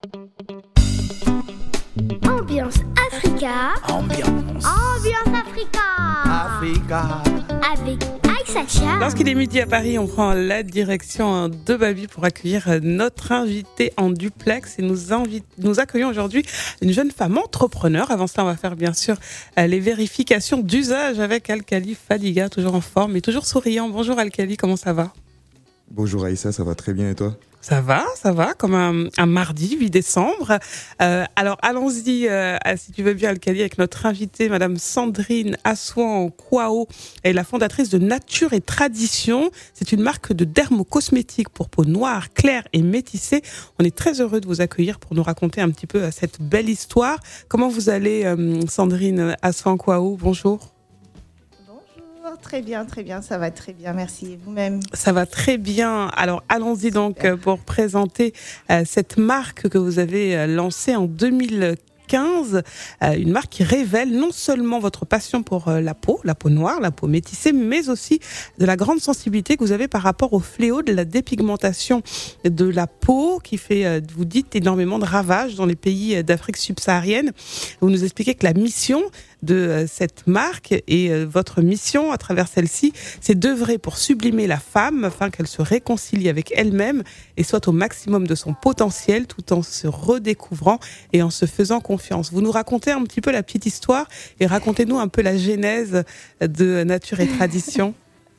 Ambiance Africa. Ambiance Africa. Avec Aïssa Chia. Lorsqu'il est midi à Paris, on prend la direction de Babi pour accueillir notre invité en duplex. Et nous accueillons aujourd'hui une jeune femme entrepreneur. Avant cela, on va faire bien sûr les vérifications d'usage avec Alkali Fadiga, toujours en forme et toujours souriant. Bonjour Alkali, comment ça va ? Bonjour Aïssa, ça va très bien et toi ? Ça va, comme un mardi 8 décembre. Alors, allons-y, si tu veux bien, Alkali, avec notre invitée, Madame Sandrine Assouan-Kouao. Elle est la fondatrice de Nature et Tradition. C'est une marque de dermocosmétiques pour peau noire, claire et métissée. On est très heureux de vous accueillir pour nous raconter un petit peu cette belle histoire. Comment vous allez, Sandrine Assouan-Kouao ? Bonjour. Très bien, ça va très bien, merci. Et vous-même ? Ça va très bien. Alors, allons-y donc pour présenter cette marque que vous avez lancée en 2015, une marque qui révèle non seulement votre passion pour la peau noire, la peau métissée, mais aussi de la grande sensibilité que vous avez par rapport au fléau de la dépigmentation de la peau qui fait, vous dites, énormément de ravages dans les pays d'Afrique subsaharienne. Vous nous expliquez que la mission de cette marque et votre mission à travers celle-ci, c'est d'œuvrer pour sublimer la femme afin qu'elle se réconcilie avec elle-même et soit au maximum de son potentiel tout en se redécouvrant et en se faisant confiance. Vous nous racontez un petit peu la petite histoire et racontez-nous un peu la genèse de Nature et Tradition.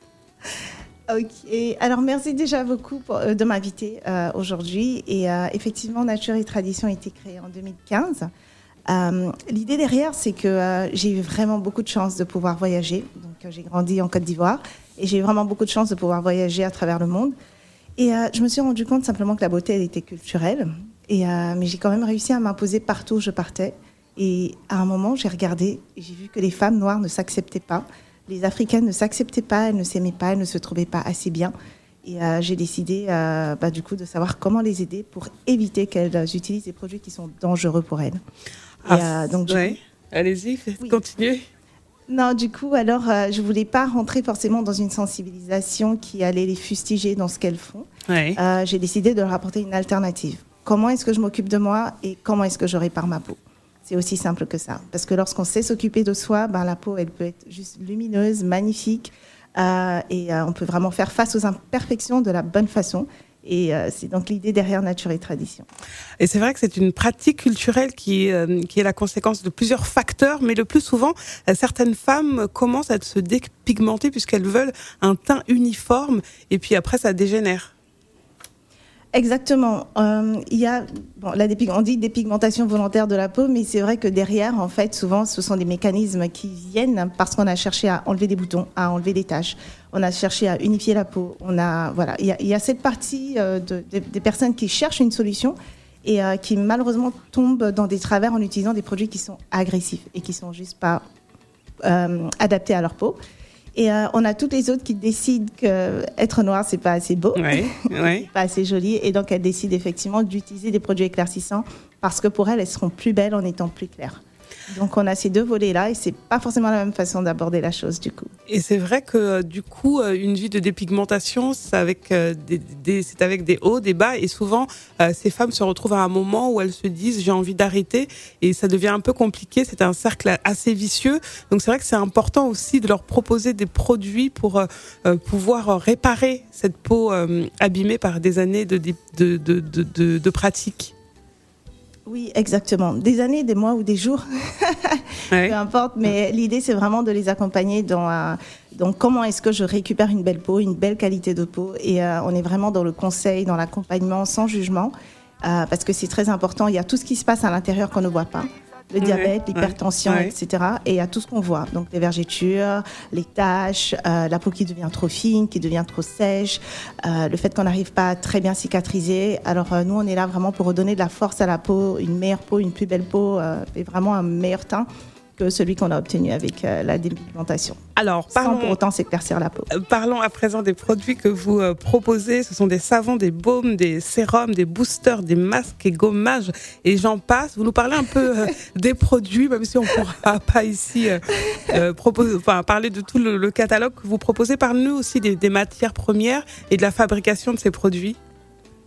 Ok, alors merci déjà beaucoup de m'inviter aujourd'hui. Et effectivement, Nature et Tradition a été créée en 2015. L'idée derrière, c'est que j'ai eu vraiment beaucoup de chance de pouvoir voyager. Donc, j'ai grandi en Côte d'Ivoire et j'ai eu vraiment beaucoup de chance de pouvoir voyager à travers le monde. Et je me suis rendu compte simplement que la beauté, elle était culturelle. Mais j'ai quand même réussi à m'imposer partout où je partais. Et à un moment, j'ai regardé et j'ai vu que les femmes noires ne s'acceptaient pas. Les Africaines ne s'acceptaient pas, elles ne s'aimaient pas, elles ne se trouvaient pas assez bien. Et j'ai décidé du coup de savoir comment les aider pour éviter qu'elles utilisent des produits qui sont dangereux pour elles. Donc, allez-y, continuez. Non, du coup, alors, je ne voulais pas rentrer forcément dans une sensibilisation qui allait les fustiger dans ce qu'elles font. Ouais. J'ai décidé de leur apporter une alternative. Comment est-ce que je m'occupe de moi et comment est-ce que je répare ma peau ? C'est aussi simple que ça. Parce que lorsqu'on sait s'occuper de soi, la peau, elle peut être juste lumineuse, magnifique. On peut vraiment faire face aux imperfections de la bonne façon. Et c'est donc l'idée derrière Nature et Tradition. Et c'est vrai que c'est une pratique culturelle qui est la conséquence de plusieurs facteurs, mais le plus souvent, certaines femmes commencent à se dépigmenter puisqu'elles veulent un teint uniforme, et puis après ça dégénère. Exactement. Il y a, on dit dépigmentation volontaire de la peau, mais c'est vrai que derrière, en fait, souvent, ce sont des mécanismes qui viennent parce qu'on a cherché à enlever des boutons, à enlever des taches. On a cherché à unifier la peau. Il y a cette partie des personnes qui cherchent une solution et qui malheureusement tombent dans des travers en utilisant des produits qui sont agressifs et qui sont juste pas adaptés à leur peau. Et on a toutes les autres qui décident qu'être noir, c'est pas assez beau, c'est pas assez joli. Et donc, elles décident effectivement d'utiliser des produits éclaircissants parce que pour elles seront plus belles en étant plus claires. Donc, on a ces deux volets-là et c'est pas forcément la même façon d'aborder la chose, du coup. Et c'est vrai que, du coup, une vie de dépigmentation, c'est avec des hauts, des bas. Et souvent, ces femmes se retrouvent à un moment où elles se disent « j'ai envie d'arrêter » et ça devient un peu compliqué. C'est un cercle assez vicieux. Donc, c'est vrai que c'est important aussi de leur proposer des produits pour pouvoir réparer cette peau abîmée par des années de pratique. Oui, exactement. Des années, des mois ou des jours, peu importe. Mais l'idée, c'est vraiment de les accompagner dans comment est-ce que je récupère une belle peau, une belle qualité de peau. Et on est vraiment dans le conseil, dans l'accompagnement, sans jugement, parce que c'est très important. Il y a tout ce qui se passe à l'intérieur qu'on ne voit pas. Le diabète, l'hypertension, etc. Et il y a tout ce qu'on voit. Donc, les vergetures, les taches, la peau qui devient trop fine, qui devient trop sèche, le fait qu'on n'arrive pas à très bien cicatriser. Alors, nous, on est là vraiment pour redonner de la force à la peau, une meilleure peau, une plus belle peau et vraiment un meilleur teint que celui qu'on a obtenu avec la dépigmentation. Alors, sans pour autant s'éclaircir la peau. Parlons à présent des produits que vous proposez. Ce sont des savons, des baumes, des sérums, des boosters, des masques et gommages et j'en passe. Vous nous parlez un peu des produits, même si on ne pourra pas ici parler de tout le catalogue que vous proposez. Parlez-nous aussi des matières premières et de la fabrication de ces produits.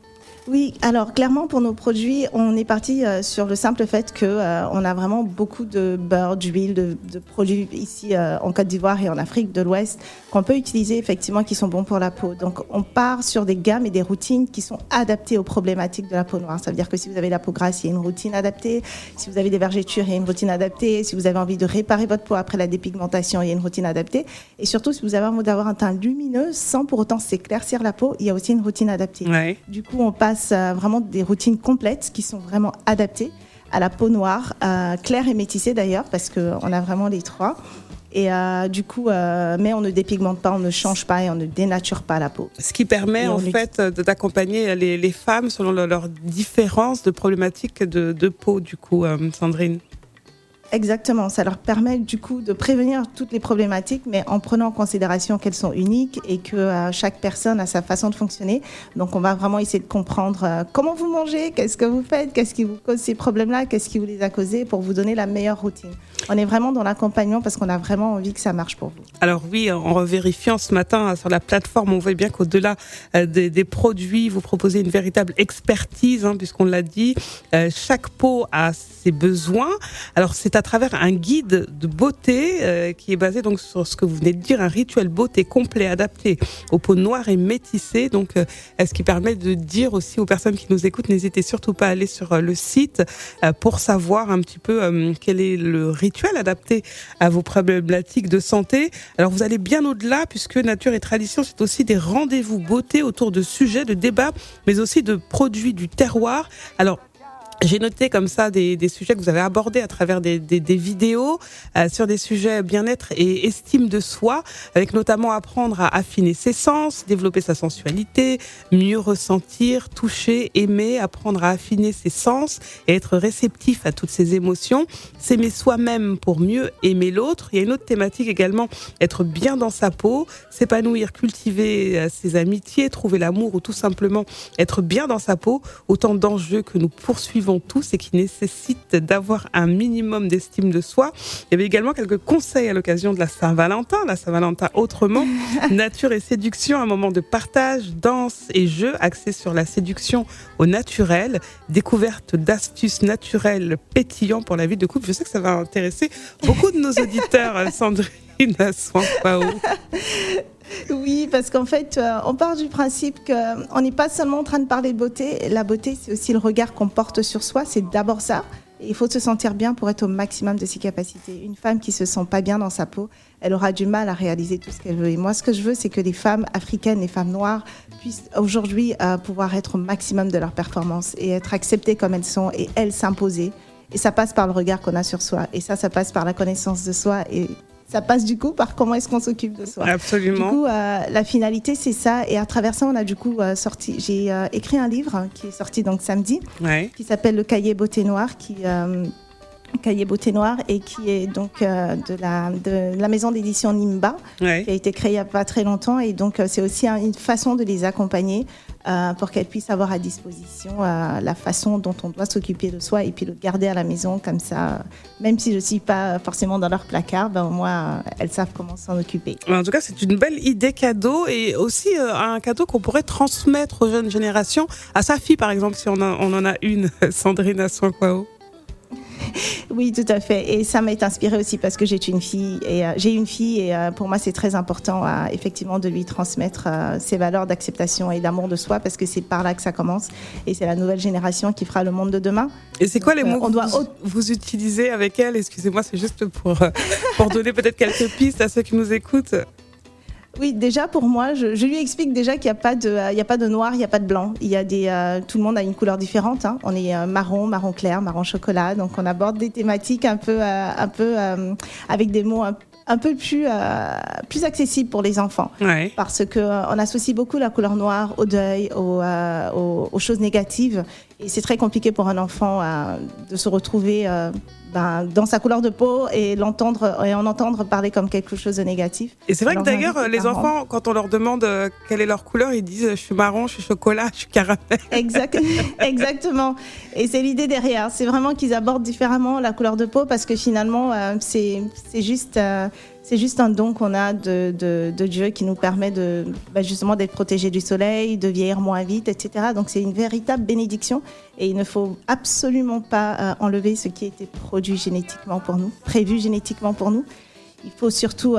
Oui, alors clairement pour nos produits, on est parti sur le simple fait que on a vraiment beaucoup de beurre, d'huile, de produits ici en Côte d'Ivoire et en Afrique de l'Ouest qu'on peut utiliser effectivement qui sont bons pour la peau. Donc on part sur des gammes et des routines qui sont adaptées aux problématiques de la peau noire. Ça veut dire que si vous avez la peau grasse, il y a une routine adaptée. Si vous avez des vergetures, il y a une routine adaptée. Si vous avez envie de réparer votre peau après la dépigmentation, il y a une routine adaptée. Et surtout, si vous avez envie d'avoir un teint lumineux sans pour autant s'éclaircir la peau, il y a aussi une routine adaptée. Ouais. Du coup, on passe vraiment des routines complètes qui sont vraiment adaptées à la peau noire, claire et métissée d'ailleurs, parce qu'on a vraiment les trois. Et du coup, mais on ne dépigmente pas, on ne change pas et on ne dénature pas la peau. Ce qui permet en fait d'accompagner les femmes selon leurs différences de problématiques de peau, du coup, Sandrine. Exactement, ça leur permet du coup de prévenir toutes les problématiques, mais en prenant en considération qu'elles sont uniques et que chaque personne a sa façon de fonctionner. Donc on va vraiment essayer de comprendre comment vous mangez, qu'est-ce que vous faites, qu'est-ce qui vous cause ces problèmes-là, qu'est-ce qui vous les a causés pour vous donner la meilleure routine. On est vraiment dans l'accompagnement parce qu'on a vraiment envie que ça marche pour vous. Alors oui, en revérifiant ce matin sur la plateforme, on voit bien qu'au-delà des produits, vous proposez une véritable expertise, puisqu'on l'a dit, chaque peau a ses besoins. Alors c'est à travers un guide de beauté qui est basé donc sur ce que vous venez de dire, un rituel beauté complet adapté aux peaux noires et métissées. Donc, ce qui permet de dire aussi aux personnes qui nous écoutent, n'hésitez surtout pas à aller sur le site pour savoir un petit peu quel est le rituel adapté à vos problématiques de santé. Alors, vous allez bien au-delà puisque Nature et Tradition, c'est aussi des rendez-vous beauté autour de sujets, de débats, mais aussi de produits du terroir. Alors, j'ai noté comme ça des sujets que vous avez abordés à travers des vidéos sur des sujets bien-être et estime de soi, avec notamment apprendre à affiner ses sens, développer sa sensualité, mieux ressentir, toucher, aimer, apprendre à affiner ses sens et être réceptif à toutes ses émotions, s'aimer soi-même pour mieux aimer l'autre. Il y a une autre thématique également, être bien dans sa peau, s'épanouir, cultiver ses amitiés, trouver l'amour ou tout simplement être bien dans sa peau, autant d'enjeux que nous poursuivons tous et qui nécessitent d'avoir un minimum d'estime de soi. Il y avait également quelques conseils à l'occasion de la Saint-Valentin autrement, nature et séduction, un moment de partage, danse et jeu axé sur la séduction au naturel, découverte d'astuces naturelles pétillants pour la vie de couple. Je sais que ça va intéresser beaucoup de nos auditeurs, Sandrine Assoin-Pao. Oui, parce qu'en fait, on part du principe qu'on n'est pas seulement en train de parler de beauté. La beauté, c'est aussi le regard qu'on porte sur soi. C'est d'abord ça. Et il faut se sentir bien pour être au maximum de ses capacités. Une femme qui se sent pas bien dans sa peau, elle aura du mal à réaliser tout ce qu'elle veut. Et moi, ce que je veux, c'est que les femmes africaines, les femmes noires, puissent aujourd'hui pouvoir être au maximum de leur performance et être acceptées comme elles sont et elles s'imposer. Et ça passe par le regard qu'on a sur soi. Et ça passe par la connaissance de soi et ça passe du coup par comment est-ce qu'on s'occupe de soi. Absolument. Du coup, la finalité, c'est ça. Et à travers ça, on a du coup j'ai écrit un livre qui est sorti donc samedi, qui s'appelle Le Cahier Beauté Noire, Cahier Beauté Noire et qui est donc de la maison d'édition Nimba, qui a été créée il n'y a pas très longtemps. Et donc, c'est aussi une façon de les accompagner pour qu'elles puissent avoir à disposition la façon dont on doit s'occuper de soi et puis le garder à la maison comme ça. Même si je ne suis pas forcément dans leur placard, au moins, elles savent comment s'en occuper. En tout cas, c'est une belle idée cadeau et aussi un cadeau qu'on pourrait transmettre aux jeunes générations, à sa fille par exemple, si on en a une, Sandrine Assoin-Pao. Oui, tout à fait. Et ça m'a été inspiré aussi parce que j'ai une fille et pour moi c'est très important effectivement de lui transmettre ces valeurs d'acceptation et d'amour de soi parce que c'est par là que ça commence et c'est la nouvelle génération qui fera le monde de demain. Et c'est quoi les mots que vous utilisez avec elle? Excusez-moi, c'est juste pour donner peut-être quelques pistes à ceux qui nous écoutent. Oui, déjà pour moi, je lui explique déjà qu'il n'y a pas de noir, il n'y a pas de blanc. Il y a tout le monde a une couleur différente. On est marron clair, marron chocolat. Donc on aborde des thématiques un peu avec des mots un peu plus accessibles pour les enfants. Parce que on associe beaucoup la couleur noire au deuil, aux choses négatives. Et c'est très compliqué pour un enfant de se retrouver dans sa couleur de peau et en entendre parler comme quelque chose de négatif. Et c'est vrai que d'ailleurs, les enfants, quand on leur demande quelle est leur couleur, ils disent « je suis marron, je suis chocolat, je suis caramel ». Exactement. Et c'est l'idée derrière. C'est vraiment qu'ils abordent différemment la couleur de peau parce que finalement, c'est juste C'est juste un don qu'on a de Dieu qui nous permet justement d'être protégés du soleil, de vieillir moins vite, etc. Donc c'est une véritable bénédiction et il ne faut absolument pas enlever ce qui a été produit génétiquement pour nous, prévu génétiquement pour nous. Il faut surtout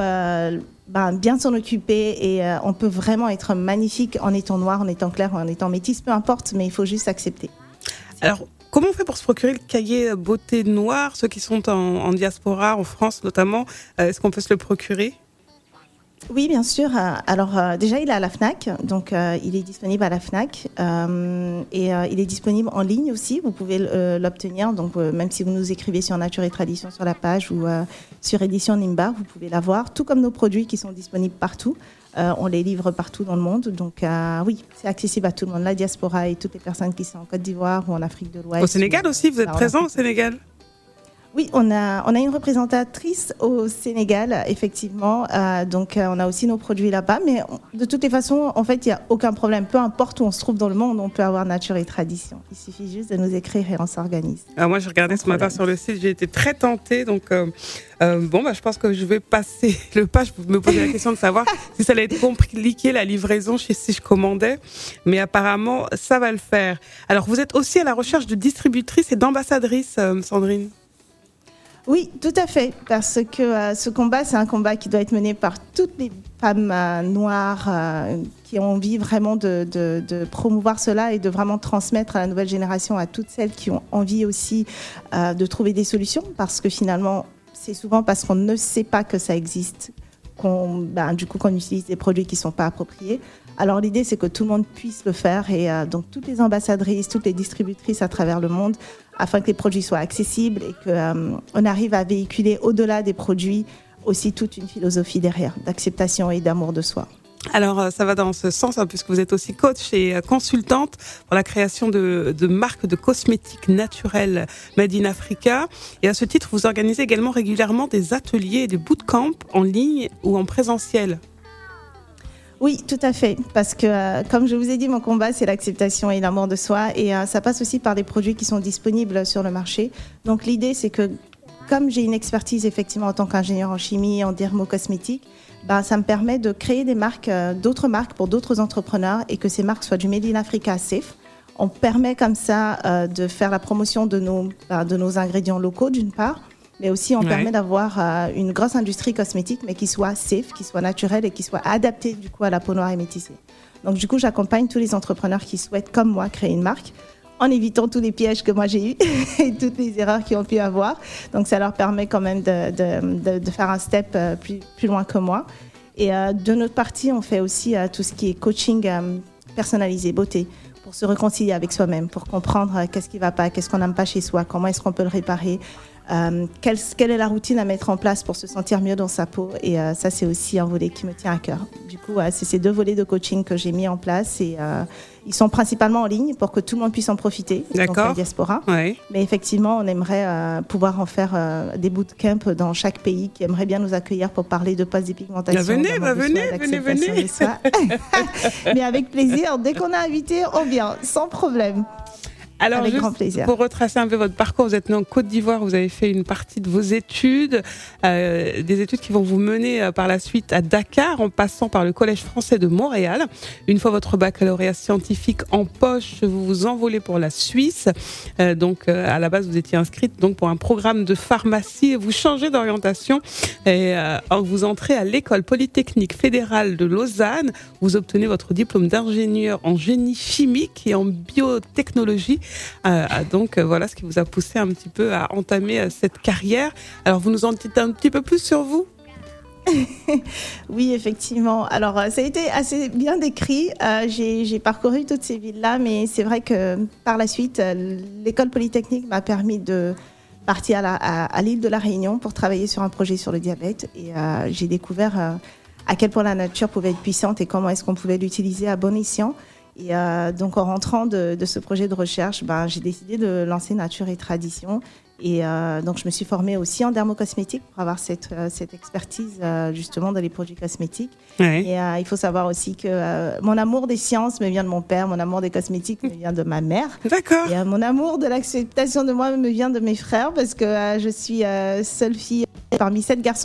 bien s'en occuper et on peut vraiment être magnifique en étant noir, en étant clair, en étant métisse, peu importe, mais il faut juste accepter. Alors, comment on fait pour se procurer le cahier Beauté Noire, ceux qui sont en diaspora, en France notamment, est-ce qu'on peut se le procurer ? Oui, bien sûr. Alors déjà, il est à la FNAC, donc il est disponible à la FNAC et il est disponible en ligne aussi. Vous pouvez l'obtenir, donc même si vous nous écrivez sur Nature et Tradition sur la page ou sur Édition Nimba, vous pouvez l'avoir. Tout comme nos produits qui sont disponibles partout. On les livre partout dans le monde, donc oui, c'est accessible à tout le monde, la diaspora et toutes les personnes qui sont en Côte d'Ivoire ou en Afrique de l'Ouest. Au Sénégal aussi, vous êtes présent au Sénégal ? Oui, on a une représentatrice au Sénégal, effectivement. Donc, on a aussi nos produits là-bas. Mais de toutes les façons, en fait, il n'y a aucun problème. Peu importe où on se trouve dans le monde, on peut avoir Nature et Tradition. Il suffit juste de nous écrire et on s'organise. Alors moi, j'ai regardé ce matin sur le site, j'ai été très tentée. Donc, je pense que je vais passer le pas. Je me posais la question de savoir si ça allait être compliqué, la livraison, si je commandais. Mais apparemment, ça va le faire. Alors, vous êtes aussi à la recherche de distributrices et d'ambassadrices, Sandrine ? Oui, tout à fait, parce que ce combat, c'est un combat qui doit être mené par toutes les femmes noires qui ont envie vraiment de promouvoir cela et de vraiment transmettre à la nouvelle génération, à toutes celles qui ont envie aussi de trouver des solutions, parce que finalement, c'est souvent parce qu'on ne sait pas que ça existe qu'on utilise des produits qui ne sont pas appropriés. Alors l'idée, c'est que tout le monde puisse le faire et donc toutes les ambassadrices, toutes les distributrices à travers le monde, afin que les produits soient accessibles et qu'on arrive à véhiculer au-delà des produits aussi toute une philosophie derrière, d'acceptation et d'amour de soi. Alors, ça va dans ce sens, puisque vous êtes aussi coach et consultante pour la création de marques de cosmétiques naturels Made in Africa. Et à ce titre, vous organisez également régulièrement des ateliers et des bootcamps en ligne ou en présentiel. Oui, tout à fait, parce que comme je vous ai dit, mon combat, c'est l'acceptation et l'amour de soi, et ça passe aussi par des produits qui sont disponibles sur le marché. Donc l'idée, c'est que comme j'ai une expertise effectivement en tant qu'ingénieur en chimie, en dermocosmétique, ça me permet de créer des marques, d'autres marques pour d'autres entrepreneurs, et que ces marques soient du Made in Africa safe. On permet comme ça de faire la promotion de nos ingrédients locaux d'une part, mais aussi on permet d'avoir une grosse industrie cosmétique, mais qui soit safe, qui soit naturelle et qui soit adaptée du coup à la peau noire et métissée. Donc du coup, j'accompagne tous les entrepreneurs qui souhaitent, comme moi, créer une marque, en évitant tous les pièges que moi j'ai eus et toutes les erreurs qu'ils ont pu avoir. Donc ça leur permet quand même de faire un step plus loin que moi. Et de notre partie, on fait aussi tout ce qui est coaching personnalisé, beauté, pour se réconcilier avec soi-même, pour comprendre qu'est-ce qui ne va pas, qu'est-ce qu'on n'aime pas chez soi, comment est-ce qu'on peut le réparer, quelle est la routine à mettre en place pour se sentir mieux dans sa peau. Et ça, c'est aussi un volet qui me tient à cœur. Du coup, c'est ces 2 volets de coaching que j'ai mis en place et ils sont principalement en ligne pour que tout le monde puisse en profiter. D'accord. Donc la diaspora. Oui. Mais effectivement, on aimerait pouvoir en faire des bootcamps dans chaque pays qui aimerait bien nous accueillir pour parler de post-dépigmentation. Venez. Mais avec plaisir. Dès qu'on a invité, on vient, sans problème. Alors, avec juste grand plaisir. Pour retracer un peu votre parcours, vous êtes né en Côte d'Ivoire, vous avez fait une partie de vos études, des études qui vont vous mener par la suite à Dakar, en passant par le Collège français de Montréal. Une fois votre baccalauréat scientifique en poche, vous vous envolez pour la Suisse. Donc, à la base, vous étiez inscrite donc pour un programme de pharmacie et vous changez d'orientation et vous entrez à l'École polytechnique fédérale de Lausanne. Vous obtenez votre diplôme d'ingénieur en génie chimique et en biotechnologie. Donc voilà ce qui vous a poussé un petit peu à entamer cette carrière. Alors vous nous en dites un petit peu plus sur vous ? Oui, effectivement. Alors ça a été assez bien décrit. J'ai parcouru toutes ces villes-là, mais c'est vrai que par la suite, l'école polytechnique m'a permis de partir à l'île de la Réunion pour travailler sur un projet sur le diabète. Et j'ai découvert à quel point la nature pouvait être puissante et comment est-ce qu'on pouvait l'utiliser à bon escient. Et donc, en rentrant de ce projet de recherche, j'ai décidé de lancer Nature et Tradition. Et donc, je me suis formée aussi en dermocosmétique pour avoir cette expertise justement dans les produits cosmétiques. Ouais. Et il faut savoir aussi que mon amour des sciences me vient de mon père, mon amour des cosmétiques me vient de ma mère. D'accord. Et mon amour de l'acceptation de moi me vient de mes frères parce que je suis seule fille parmi 7 garçons.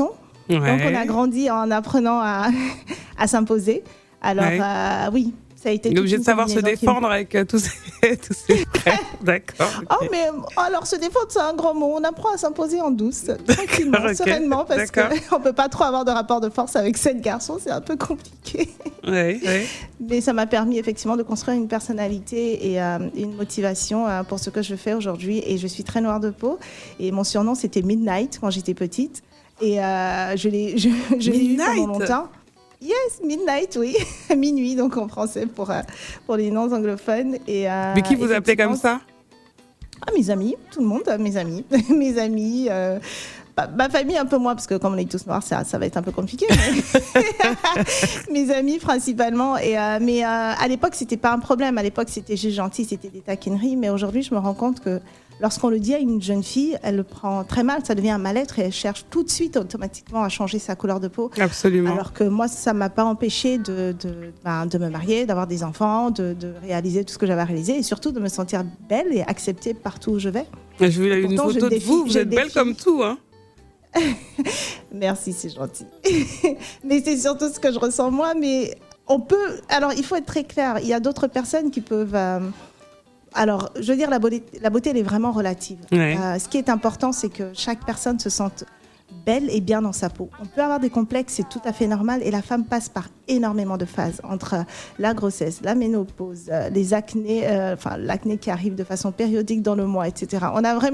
Ouais. Donc, on a grandi en apprenant à s'imposer. Alors, oui, ça a été... Il est obligé de savoir se défendre avec tous ces frères. D'accord. Okay. Oh, mais alors, se défendre, c'est un grand mot. On apprend à s'imposer en douce, tranquillement, sereinement, parce qu'on ne peut pas trop avoir de rapport de force avec 7 garçons. C'est un peu compliqué. Oui. Mais ça m'a permis effectivement de construire une personnalité et une motivation pour ce que je fais aujourd'hui. Et je suis très noire de peau. Et mon surnom, c'était Midnight quand j'étais petite. Et je l'ai eu pendant longtemps. Yes, Midnight, oui. Minuit, donc en français pour les non-anglophones. Mais qui vous appelez comme ça? Mes amis, tout le monde, mes amis. Mes amis, ma famille un peu moins, parce que comme on est tous noirs, ça va être un peu compliqué. Mes amis principalement. Mais à l'époque, c'était pas un problème. À l'époque, c'était juste gentil, c'était des taquineries. Mais aujourd'hui, je me rends compte que lorsqu'on le dit à une jeune fille, elle le prend très mal, ça devient un mal-être et elle cherche tout de suite automatiquement à changer sa couleur de peau. Absolument. Alors que moi, ça ne m'a pas empêché de me marier, d'avoir des enfants, de réaliser tout ce que j'avais réalisé et surtout de me sentir belle et acceptée partout où je vais. J'ai vu une photo de vous êtes belle comme tout, hein. Merci, c'est gentil. Mais c'est surtout ce que je ressens moi. Mais alors, il faut être très clair. Il y a d'autres personnes qui peuvent... Alors, je veux dire, la beauté, elle est vraiment relative. Ouais. Ce qui est important, c'est que chaque personne se sente belle et bien dans sa peau. On peut avoir des complexes, c'est tout à fait normal. Et la femme passe par énormément de phases entre la grossesse, la ménopause, les acnés, l'acné qui arrive de façon périodique dans le mois, etc.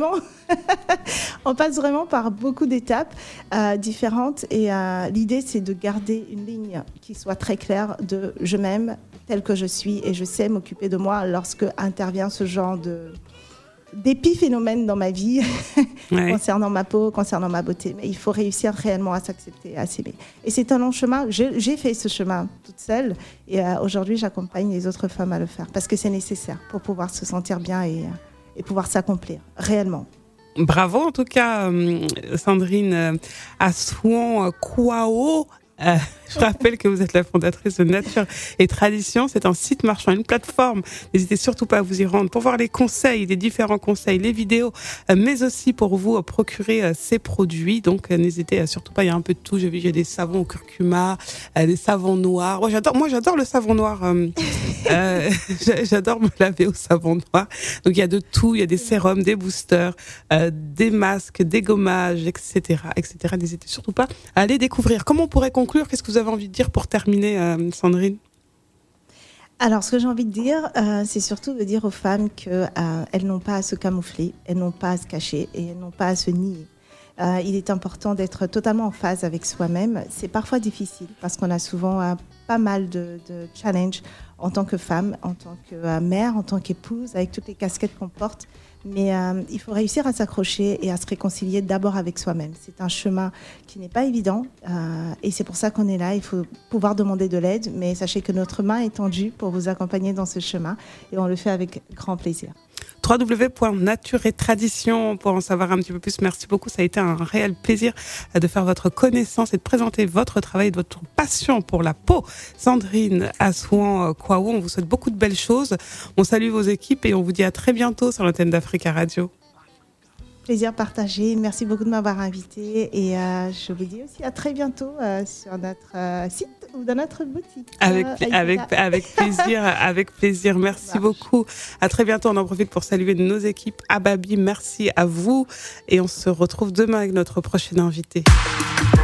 On passe vraiment par beaucoup d'étapes différentes. Et l'idée, c'est de garder une ligne qui soit très claire de « je m'aime » telle que je suis et je sais m'occuper de moi lorsque intervient ce genre d'épiphénomène dans ma vie concernant ma peau, concernant ma beauté. Mais il faut réussir réellement à s'accepter, à s'aimer. Et c'est un long chemin. J'ai fait ce chemin toute seule et aujourd'hui, j'accompagne les autres femmes à le faire parce que c'est nécessaire pour pouvoir se sentir bien et pouvoir s'accomplir réellement. Bravo en tout cas, Sandrine Assouan Kouao. Je rappelle que vous êtes la fondatrice de Nature et Tradition. C'est un site marchand, une plateforme. N'hésitez surtout pas à vous y rendre pour voir les conseils, les différents conseils, les vidéos, mais aussi pour vous procurer ces produits. Donc, n'hésitez surtout pas. Il y a un peu de tout. J'ai vu, il y a des savons au curcuma, des savons noirs. Moi, j'adore le savon noir. J'adore me laver au savon noir. Donc, il y a de tout. Il y a des sérums, des boosters, des masques, des gommages, etc., etc. N'hésitez surtout pas à aller découvrir. Comment on pourrait conclure? Qu'est-ce que vous avez envie de dire pour terminer, Sandrine? Alors, ce que j'ai envie de dire, c'est surtout de dire aux femmes qu'elles n'ont pas à se camoufler, elles n'ont pas à se cacher et elles n'ont pas à se nier. Il est important d'être totalement en phase avec soi-même. C'est parfois difficile parce qu'on a souvent pas mal de challenges en tant que femme, en tant que mère, en tant qu'épouse, avec toutes les casquettes qu'on porte. Mais il faut réussir à s'accrocher et à se réconcilier d'abord avec soi-même. C'est un chemin qui n'est pas évident et c'est pour ça qu'on est là. Il faut pouvoir demander de l'aide, mais sachez que notre main est tendue pour vous accompagner dans ce chemin et on le fait avec grand plaisir. www.natureettradition pour en savoir un petit peu plus. Merci beaucoup, ça a été un réel plaisir de faire votre connaissance et de présenter votre travail et votre passion pour la peau. Sandrine Assouan Kouao, on vous souhaite beaucoup de belles choses. On salue vos équipes et on vous dit à très bientôt sur l'antenne d'Africa Radio. Plaisir partagé, merci beaucoup de m'avoir invité et je vous dis aussi à très bientôt sur notre site ou dans notre boutique. Avec plaisir. Merci beaucoup. À très bientôt. On en profite pour saluer nos équipes. Ababi, merci à vous et on se retrouve demain avec notre prochaine invitée.